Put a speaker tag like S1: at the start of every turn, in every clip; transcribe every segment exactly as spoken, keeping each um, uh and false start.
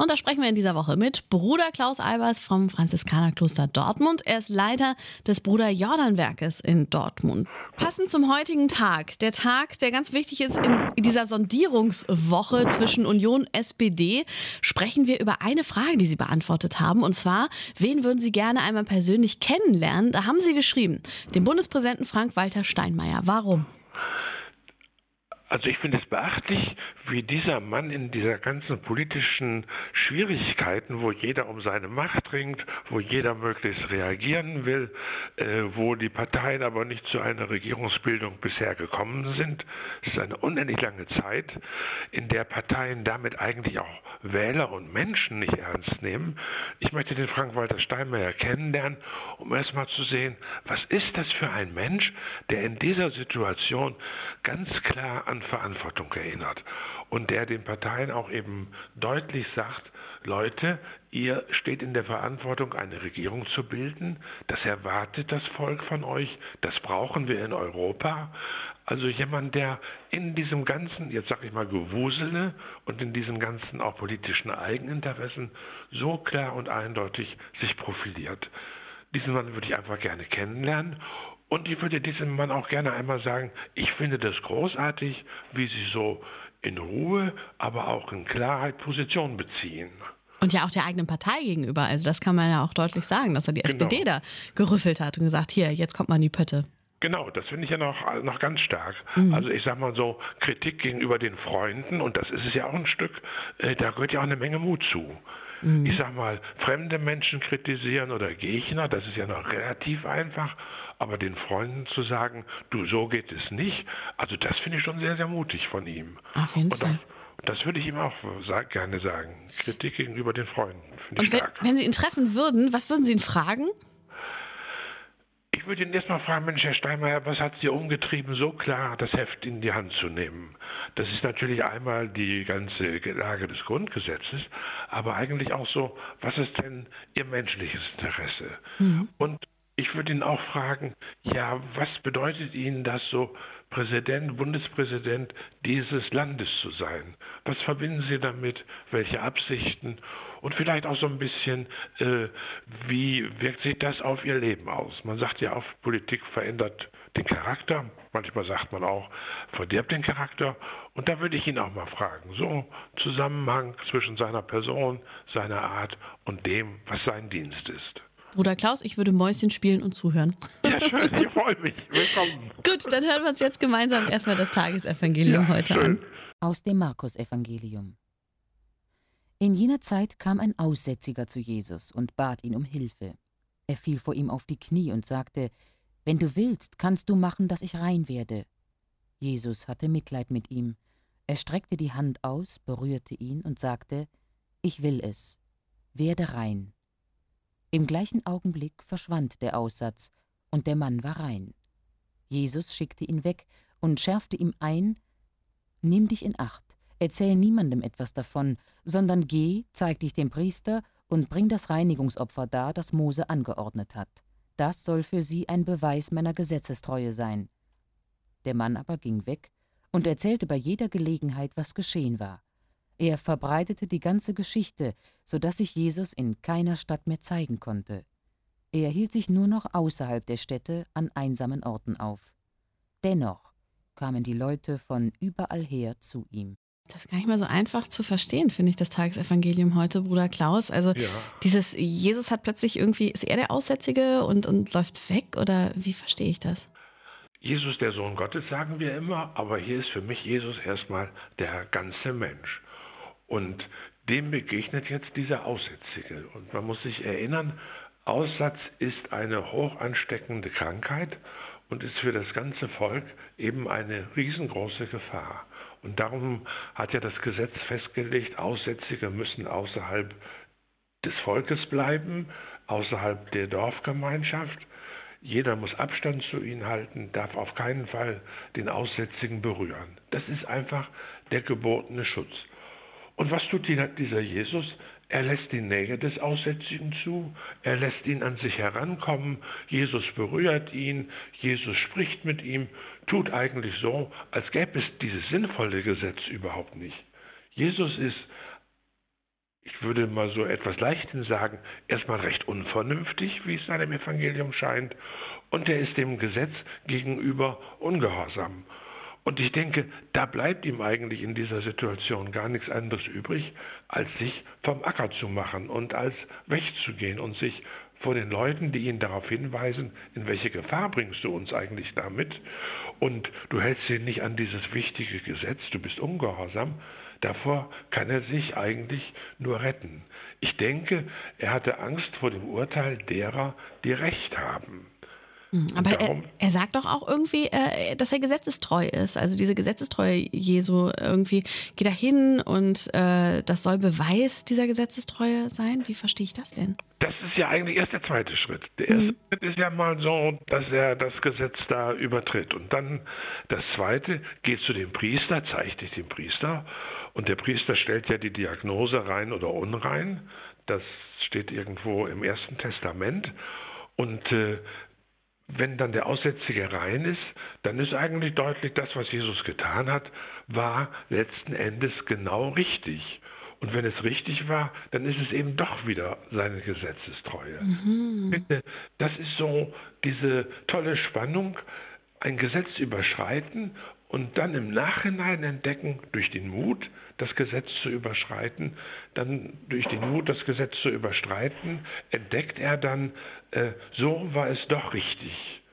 S1: Und da sprechen wir in dieser Woche mit Bruder Klaus Albers vom Franziskanerkloster Dortmund. Er ist Leiter des Bruder-Jordan-Werkes in Dortmund. Passend zum heutigen Tag, der Tag, der ganz wichtig ist in dieser Sondierungswoche zwischen Union und S P D, sprechen wir über eine Frage, die Sie beantwortet haben. Und zwar, wen würden Sie gerne einmal persönlich kennenlernen? Da haben Sie geschrieben, den Bundespräsidenten Frank-Walter Steinmeier. Warum?
S2: Also ich finde es beachtlich, wie dieser Mann in dieser ganzen politischen Schwierigkeiten, wo jeder um seine Macht ringt, wo jeder möglichst reagieren will, äh, wo die Parteien aber nicht zu einer Regierungsbildung bisher gekommen sind. Es ist eine unendlich lange Zeit, in der Parteien damit eigentlich auch Wähler und Menschen nicht ernst nehmen. Ich möchte den Frank-Walter Steinmeier kennenlernen, um erstmal zu sehen, was ist das für ein Mensch, der in dieser Situation ganz klar an Verantwortung erinnert und der den Parteien auch eben deutlich sagt, Leute, ihr steht in der Verantwortung, eine Regierung zu bilden, das erwartet das Volk von euch, das brauchen wir in Europa. Also jemand, der in diesem ganzen, jetzt sag ich mal, Gewusele und in diesen ganzen auch politischen Eigeninteressen so klar und eindeutig sich profiliert. Diesen Mann würde ich einfach gerne kennenlernen. Und ich würde diesem Mann auch gerne einmal sagen, ich finde das großartig, wie Sie so in Ruhe, aber auch in Klarheit Position beziehen.
S1: Und ja auch der eigenen Partei gegenüber. Also das kann man ja auch deutlich sagen, dass er die
S2: Genau.
S1: S P D da gerüffelt hat und gesagt, hier, jetzt kommt man in die Pötte.
S2: Genau, das finde ich ja noch, noch ganz stark.
S1: Mhm.
S2: Also ich sage mal so, Kritik gegenüber den Freunden, und das ist es ja auch ein Stück, äh, da gehört ja auch eine Menge Mut zu. Mhm. Ich sage mal, fremde Menschen kritisieren oder Gegner, das ist ja noch relativ einfach, aber den Freunden zu sagen, du, so geht es nicht, also das finde ich schon sehr, sehr mutig von ihm.
S1: Auf jeden
S2: und
S1: Fall.
S2: Das, das würde ich ihm auch sag, gerne sagen. Kritik gegenüber den Freunden, finde ich
S1: Und wenn,
S2: stark.
S1: wenn Sie ihn treffen würden, was würden Sie ihn fragen?
S2: Ich würde ihn erstmal fragen, Mensch, Herr Steinmeier, was hat Sie umgetrieben, so klar das Heft in die Hand zu nehmen? Das ist natürlich einmal die ganze Lage des Grundgesetzes, aber eigentlich auch so, was ist denn Ihr menschliches Interesse? Mhm. Und ich würde ihn auch fragen, ja, was bedeutet Ihnen das so, Präsident, Bundespräsident dieses Landes zu sein? Was verbinden Sie damit? Welche Absichten? Und vielleicht auch so ein bisschen, äh, wie wirkt sich das auf Ihr Leben aus? Man sagt ja oft, Politik verändert den Charakter. Manchmal sagt man auch, verdirbt den Charakter. Und da würde ich ihn auch mal fragen, so Zusammenhang zwischen seiner Person, seiner Art und dem, was sein Dienst ist.
S1: Bruder Klaus, ich würde Mäuschen spielen und zuhören.
S2: Ja, schön, ich freue mich. Willkommen.
S1: Gut, dann hören wir uns jetzt gemeinsam erstmal das Tagesevangelium ja, heute
S2: schön.
S1: an.
S3: Aus dem Markus-Evangelium. In jener Zeit kam ein Aussätziger zu Jesus und bat ihn um Hilfe. Er fiel vor ihm auf die Knie und sagte, »Wenn du willst, kannst du machen, dass ich rein werde.« Jesus hatte Mitleid mit ihm. Er streckte die Hand aus, berührte ihn und sagte, »Ich will es, werde rein.« Im gleichen Augenblick verschwand der Aussatz, und der Mann war rein. Jesus schickte ihn weg und schärfte ihm ein, »Nimm dich in Acht, erzähl niemandem etwas davon, sondern geh, zeig dich dem Priester und bring das Reinigungsopfer dar, das Mose angeordnet hat. Das soll für sie ein Beweis meiner Gesetzestreue sein.« Der Mann aber ging weg und erzählte bei jeder Gelegenheit, was geschehen war. Er verbreitete die ganze Geschichte, so dass sich Jesus in keiner Stadt mehr zeigen konnte. Er hielt sich nur noch außerhalb der Städte an einsamen Orten auf. Dennoch kamen die Leute von überall her zu ihm.
S1: Das ist gar nicht mal so einfach zu verstehen, finde ich, das Tagesevangelium heute, Bruder Klaus. Also
S2: Ja.
S1: dieses, Jesus hat plötzlich irgendwie, ist er der Aussätzige und, und läuft weg, oder wie verstehe ich das?
S2: Jesus, der Sohn Gottes, sagen wir immer, aber hier ist für mich Jesus erstmal der ganze Mensch. Und dem begegnet jetzt dieser Aussätzige. Und man muss sich erinnern, Aussatz ist eine hoch ansteckende Krankheit und ist für das ganze Volk eben eine riesengroße Gefahr. Und darum hat ja das Gesetz festgelegt, Aussätzige müssen außerhalb des Volkes bleiben, außerhalb der Dorfgemeinschaft. Jeder muss Abstand zu ihnen halten, darf auf keinen Fall den Aussätzigen berühren. Das ist einfach der gebotene Schutz. Und was tut dieser Jesus? Er lässt die Nähe des Aussätzigen zu, er lässt ihn an sich herankommen, Jesus berührt ihn, Jesus spricht mit ihm, tut eigentlich so, als gäbe es dieses sinnvolle Gesetz überhaupt nicht. Jesus ist ich würde mal so etwas leichthin sagen, erstmal recht unvernünftig, wie es seinem Evangelium scheint, und er ist dem Gesetz gegenüber ungehorsam. Und ich denke, da bleibt ihm eigentlich in dieser Situation gar nichts anderes übrig, als sich vom Acker zu machen und als wegzugehen und sich vor den Leuten, die ihn darauf hinweisen, in welche Gefahr bringst du uns eigentlich damit? Und du hältst ihn nicht an dieses wichtige Gesetz, du bist ungehorsam. Davor kann er sich eigentlich nur retten. Ich denke, er hatte Angst vor dem Urteil derer, die Recht haben.
S1: Aber er, er sagt doch auch irgendwie, äh, dass er gesetzestreu ist. Also diese Gesetzestreue Jesu, irgendwie geht er hin und äh, das soll Beweis dieser Gesetzestreue sein. Wie verstehe ich das denn?
S2: Das ist ja eigentlich erst der zweite Schritt. Der erste mhm. Schritt ist ja mal so, dass er das Gesetz da übertritt. Und dann das zweite, geht zu dem Priester, zeigt dich dem Priester. Und der Priester stellt ja die Diagnose rein oder unrein. Das steht irgendwo im Ersten Testament. Und äh, wenn dann der Aussätzige rein ist, dann ist eigentlich deutlich, das, was Jesus getan hat, war letzten Endes genau richtig. Und wenn es richtig war, dann ist es eben doch wieder seine Gesetzestreue. Mhm. Das ist so diese tolle Spannung, ein Gesetz überschreiten und dann im Nachhinein entdecken, durch den Mut, das Gesetz zu überschreiten, dann durch den Mut, das Gesetz zu überschreiten, entdeckt er dann, äh, so war es doch richtig.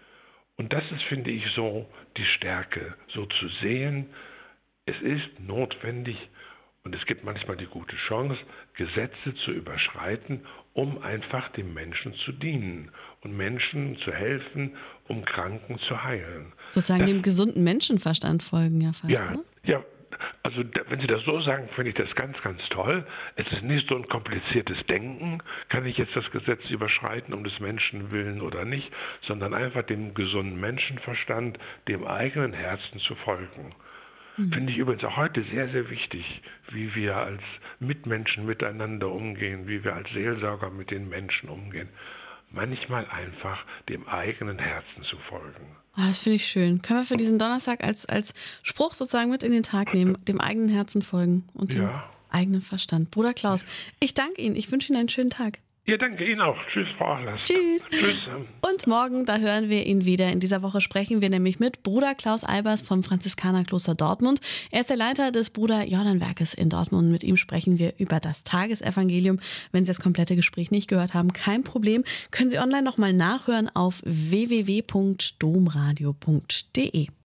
S2: Und das ist, finde ich, so die Stärke, so zu sehen, es ist notwendig und es gibt manchmal die gute Chance, Gesetze zu überschreiten, um einfach dem Menschen zu dienen und Menschen zu helfen, um Kranken zu heilen.
S1: Sozusagen das, dem gesunden Menschenverstand folgen ja fast,
S2: ja,
S1: ne?
S2: Ja, also wenn Sie das so sagen, finde ich das ganz, ganz toll. Es ist nicht so ein kompliziertes Denken, kann ich jetzt das Gesetz überschreiten um des Menschen willen oder nicht, sondern einfach dem gesunden Menschenverstand, dem eigenen Herzen zu folgen. Mhm. Finde ich übrigens auch heute sehr, sehr wichtig, wie wir als Mitmenschen miteinander umgehen, wie wir als Seelsorger mit den Menschen umgehen. Manchmal einfach dem eigenen Herzen zu folgen.
S1: Oh, das finde ich schön. Können wir für diesen Donnerstag als, als Spruch sozusagen mit in den Tag nehmen, dem eigenen Herzen folgen und dem ja. eigenen Verstand. Bruder Klaus, ich danke Ihnen. Ich wünsche Ihnen einen schönen Tag.
S2: Ja, danke Ihnen auch. Tschüss, Frau Achlers.
S1: Tschüss. Tschüss. Und morgen, da hören wir ihn wieder. In dieser Woche sprechen wir nämlich mit Bruder Klaus Albers vom Franziskanerkloster Dortmund. Er ist der Leiter des Bruder-Jordan-Werkes in Dortmund. Mit ihm sprechen wir über das Tagesevangelium. Wenn Sie das komplette Gespräch nicht gehört haben, kein Problem. Können Sie online nochmal nachhören auf w w w punkt domradio punkt de.